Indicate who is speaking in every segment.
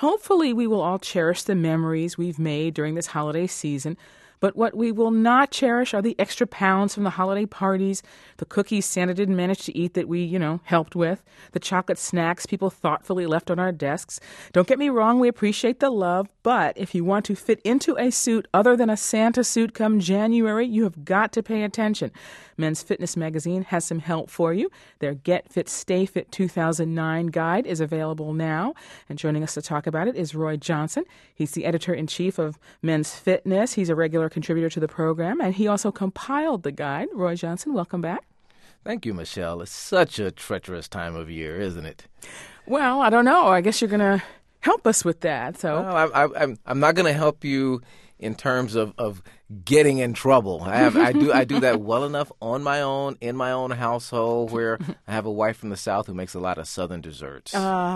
Speaker 1: Hopefully, we will all cherish the memories we've made during this holiday season. But what we will not cherish are the extra pounds from the holiday parties, the cookies Santa didn't manage to eat that we, helped with, the chocolate snacks people thoughtfully left on our desks. Don't get me wrong, we appreciate the love, but if you want to fit into a suit other than a Santa suit come January, you have got to pay attention. Men's Fitness Magazine has some help for you. Their Get Fit, Stay Fit 2009 guide is available now. And joining us to talk about it is Roy Johnson. He's the editor-in-chief of Men's Fitness. He's a regular contributor to the program, and he also compiled the guide. Roy Johnson, welcome back.
Speaker 2: Thank you, Michelle. It's such a treacherous time of year, isn't it?
Speaker 1: Well, I don't know. I guess you're going to help us with that. So,
Speaker 2: well, I'm not going to help you in terms of getting in trouble. I do that well enough on my own, in my own household, where I have a wife from the South who makes a lot of Southern desserts.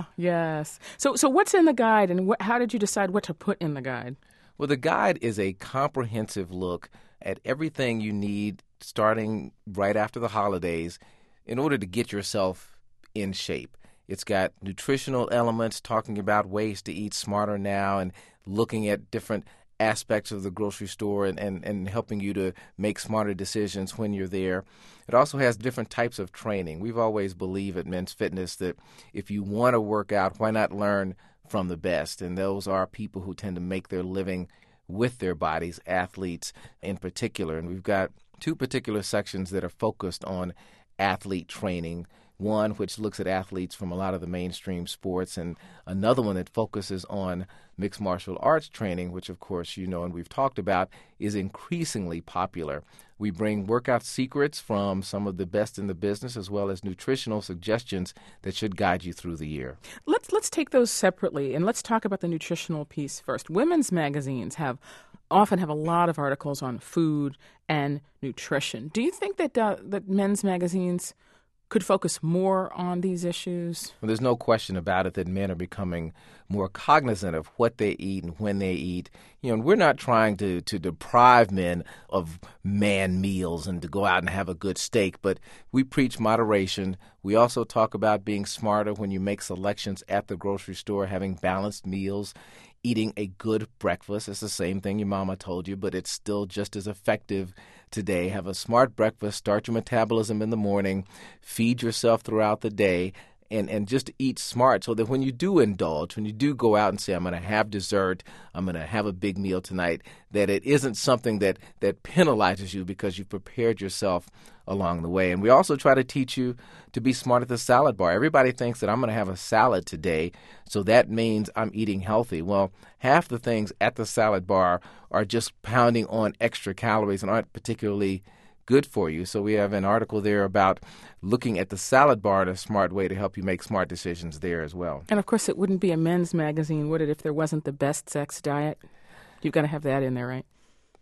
Speaker 1: Yes. So what's in the guide, and how did you decide what to put in the guide?
Speaker 2: Well, the guide is a comprehensive look at everything you need starting right after the holidays in order to get yourself in shape. It's got nutritional elements talking about ways to eat smarter now and looking at different aspects of the grocery store and helping you to make smarter decisions when you're there. It also has different types of training. We've always believed at Men's Fitness that if you want to work out, why not learn from the best? And those are people who tend to make their living with their bodies, athletes in particular. And we've got two particular sections that are focused on athlete training. One which looks at athletes from a lot of the mainstream sports, and another one that focuses on mixed martial arts training, which, of course, you know and we've talked about, is increasingly popular. We bring workout secrets from some of the best in the business, as well as nutritional suggestions that should guide you through the year.
Speaker 1: Let's take those separately, and let's talk about the nutritional piece first. Women's magazines often have a lot of articles on food and nutrition. Do you think that men's magazines could focus more on these issues?
Speaker 2: Well, there's no question about it that men are becoming more cognizant of what they eat and when they eat. And we're not trying to deprive men of man meals and to go out and have a good steak, but we preach moderation. We also talk about being smarter when you make selections at the grocery store, having balanced meals, eating a good breakfast. It's the same thing your mama told you, but it's still just as effective today. Have a smart breakfast, start your metabolism in the morning, feed yourself throughout the day, and just eat smart so that when you do indulge, when you do go out and say, I'm going to have dessert, I'm going to have a big meal tonight, that it isn't something that penalizes you because you've prepared yourself along the way. And we also try to teach you to be smart at the salad bar. Everybody thinks that I'm going to have a salad today, so that means I'm eating healthy. Well, half the things at the salad bar are just pounding on extra calories and aren't particularly good for you. So we have an article there about looking at the salad bar in a smart way to help you make smart decisions there as well.
Speaker 1: And, of course, it wouldn't be a men's magazine, would it, if there wasn't the best sex diet? You've got to have that in there, right?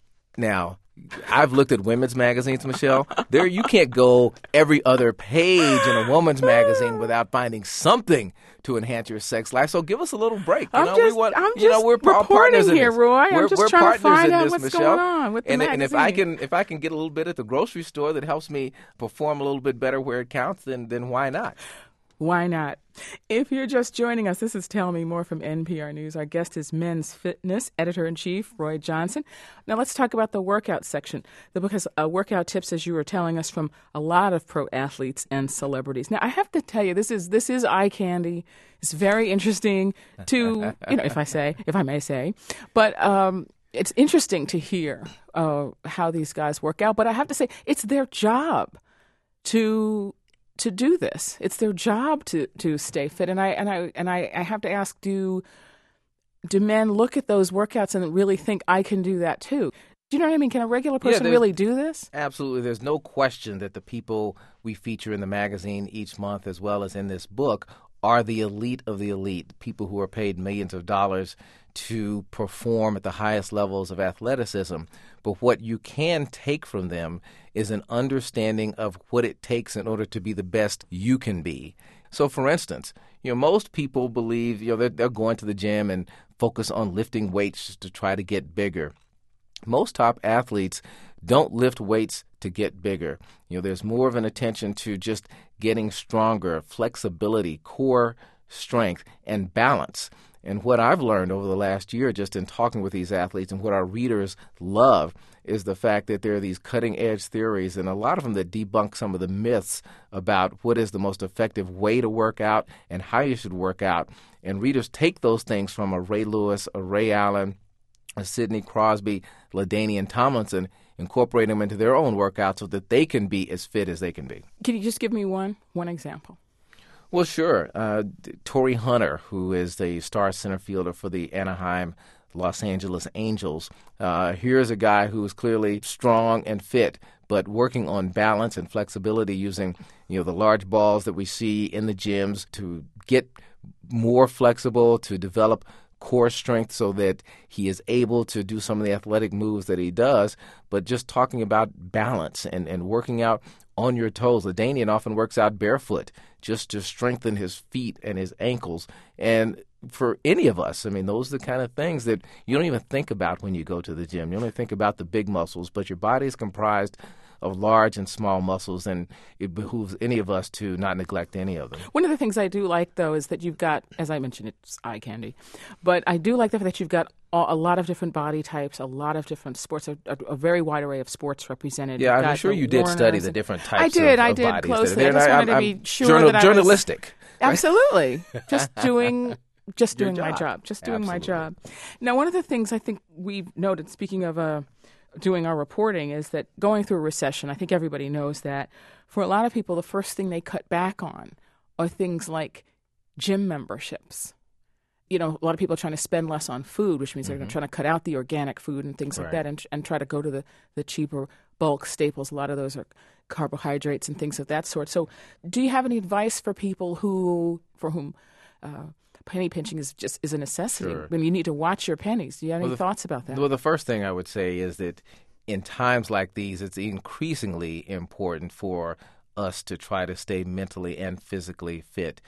Speaker 2: Now, I've looked at women's magazines, Michelle. There, you can't go every other page in a woman's magazine without finding something to enhance your sex life. So give us a little break.
Speaker 1: I'm just
Speaker 2: we're
Speaker 1: reporting here, Roy.
Speaker 2: I'm
Speaker 1: just trying to find out what's going on with the magazine.
Speaker 2: And if I can get a little bit at the grocery store that helps me perform a little bit better where it counts, then why not?
Speaker 1: Why not? If you're just joining us, this is Tell Me More from NPR News. Our guest is Men's Fitness Editor-in-Chief Roy Johnson. Now let's talk about the workout section. The book has workout tips, as you were telling us, from a lot of pro athletes and celebrities. Now I have to tell you, this is eye candy. It's very interesting to, if I may say, but it's interesting to hear how these guys work out. But I have to say, it's their job to do this. It's their job to stay fit. And I have to ask, do men look at those workouts and really think I can do that too? Do you know what I mean? Can a regular person really do this?
Speaker 2: Absolutely. There's no question that the people we feature in the magazine each month, as well as in this book, are the elite of the elite, people who are paid millions of dollars to perform at the highest levels of athleticism. But what you can take from them is an understanding of what it takes in order to be the best you can be. So, for instance, most people believe they're going to the gym and focus on lifting weights to try to get bigger. Most top athletes don't lift weights to get bigger. There's more of an attention to just getting stronger, flexibility, core strength, and balance. And what I've learned over the last year just in talking with these athletes and what our readers love is the fact that there are these cutting-edge theories, and a lot of them that debunk some of the myths about what is the most effective way to work out and how you should work out. And readers take those things from a Ray Lewis, a Ray Allen, a Sidney Crosby, LaDainian Tomlinson, incorporate them into their own workout so that they can be as fit as they can be.
Speaker 1: Can you just give me one example?
Speaker 2: Well, sure. Torrey Hunter, who is the star center fielder for the Anaheim Los Angeles Angels. Here's a guy who is clearly strong and fit, but working on balance and flexibility using, the large balls that we see in the gyms to get more flexible, to develop core strength so that he is able to do some of the athletic moves that he does, but just talking about balance and working out on your toes. LaDainian often works out barefoot just to strengthen his feet and his ankles. And for any of us, those are the kind of things that you don't even think about when you go to the gym. You only think about the big muscles, but your body is comprised of large and small muscles, and it behooves any of us to not neglect any of them.
Speaker 1: One of the things I do like, though, is that you've got, as I mentioned, it's eye candy, but I do like the fact that you've got a lot of different body types, a lot of different sports, a very wide array of sports represented.
Speaker 2: Yeah, I'm sure you did study the different types of bodies.
Speaker 1: I did closely. I just wanted to be sure that I was
Speaker 2: journalistic.
Speaker 1: Absolutely. Just doing my job.
Speaker 2: Absolutely.
Speaker 1: My job. Now, one of the things I think we've noted, speaking of doing our reporting, is that going through a recession, I think everybody knows that for a lot of people, the first thing they cut back on are things like gym memberships. A lot of people are trying to spend less on food, which means they're trying to cut out the organic food and things like that and try to go to the cheaper bulk staples. A lot of those are carbohydrates and things of that sort. So do you have any advice for people for whom penny pinching is a necessity?
Speaker 2: Sure.
Speaker 1: You need to watch your pennies. Do you have any thoughts about that?
Speaker 2: Well, the first thing I would say is that in times like these, it's increasingly important for us to try to stay mentally and physically fit.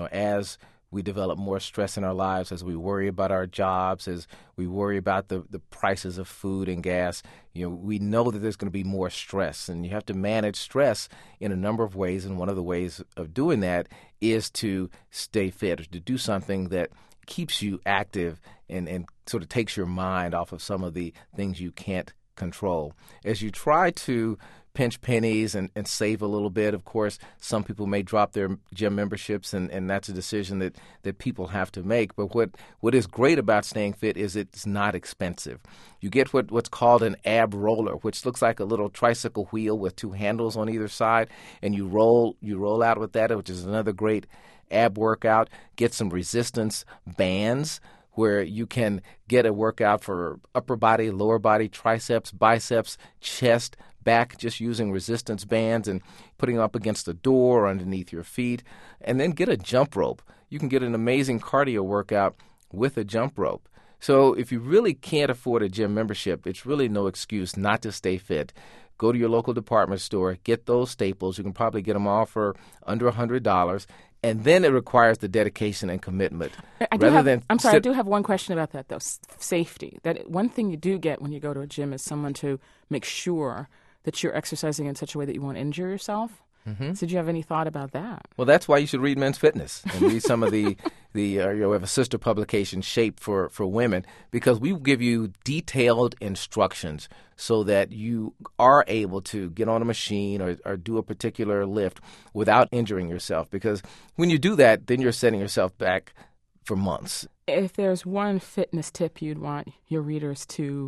Speaker 2: As we develop more stress in our lives, as we worry about our jobs, as we worry about the prices of food and gas, we know that there's going to be more stress, and you have to manage stress in a number of ways, and one of the ways of doing that is to stay fit, or to do something that keeps you active and sort of takes your mind off of some of the things you can't control. As you try to pinch pennies and save a little bit, of course, some people may drop their gym memberships, and that's a decision that people have to make. But what is great about staying fit is it's not expensive. You get what's called an ab roller, which looks like a little tricycle wheel with two handles on either side, and you roll out with that, which is another great ab workout. Get some resistance bands where you can get a workout for upper body, lower body, triceps, biceps, chest, back, just using resistance bands and putting them up against the door or underneath your feet. And then get a jump rope. You can get an amazing cardio workout with a jump rope. So if you really can't afford a gym membership, it's really no excuse not to stay fit. Go to your local department store, get those staples. You can probably get them all for under $100. And then it requires the dedication and commitment.
Speaker 1: I do have one question about that, though. Safety. That one thing you do get when you go to a gym is someone to make sure that you're exercising in such a way that you won't injure yourself. Mm-hmm. So did you have any thought about that?
Speaker 2: Well, that's why you should read Men's Fitness and read some of we have a sister publication, Shape, for women, because we give you detailed instructions so that you are able to get on a machine or do a particular lift without injuring yourself. Because when you do that, then you're setting yourself back for months.
Speaker 1: If there's one fitness tip you'd want your readers to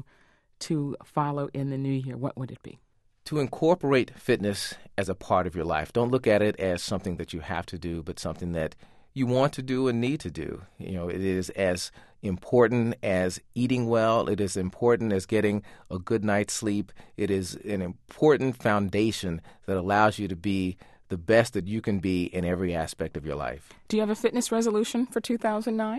Speaker 1: follow in the new year, what would it be?
Speaker 2: To incorporate fitness as a part of your life. Don't look at it as something that you have to do, but something that you want to do and need to do. It is as important as eating well. It is important as getting a good night's sleep. It is an important foundation that allows you to be the best that you can be in every aspect of your life.
Speaker 1: Do you have a fitness resolution for 2009?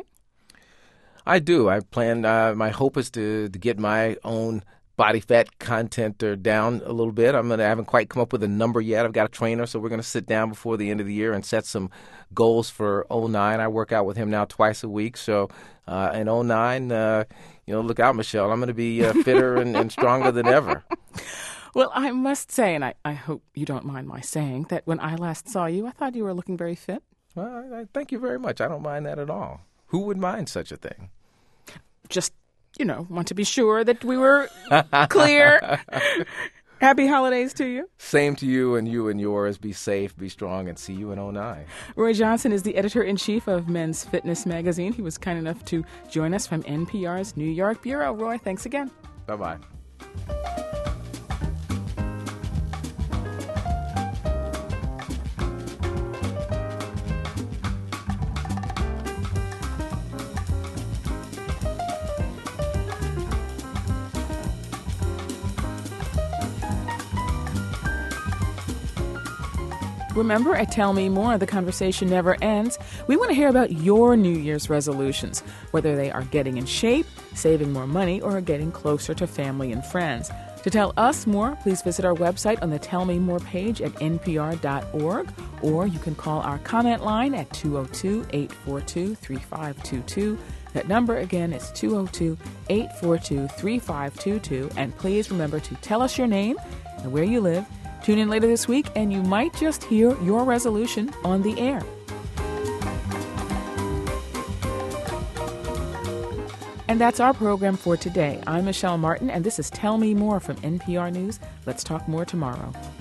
Speaker 2: I do. I plan. My hope is to get my own body fat content down a little bit. I haven't quite come up with a number yet. I've got a trainer, so we're going to sit down before the end of the year and set some goals for 2009. I work out with him now twice a week. So in 2009, look out, Michelle. I'm going to be fitter and stronger than ever.
Speaker 1: Well, I must say, and I hope you don't mind my saying, that when I last saw you, I thought you were looking very fit.
Speaker 2: Well, I thank you very much. I don't mind that at all. Who would mind such a thing?
Speaker 1: Just, want to be sure that we were clear. Happy holidays to you.
Speaker 2: Same to you and yours. Be safe, be strong, and see you in 2009.
Speaker 1: Roy Johnson is the editor-in-chief of Men's Fitness magazine. He was kind enough to join us from NPR's New York bureau. Roy, thanks again.
Speaker 2: Bye-bye.
Speaker 1: Remember, at Tell Me More, the conversation never ends. We want to hear about your New Year's resolutions, whether they are getting in shape, saving more money, or getting closer to family and friends. To tell us more, please visit our website on the Tell Me More page at npr.org, or you can call our comment line at 202-842-3522. That number again is 202-842-3522, and please remember to tell us your name and where you live. Tune in later this week, and you might just hear your resolution on the air. And that's our program for today. I'm Michelle Martin, and this is Tell Me More from NPR News. Let's talk more tomorrow.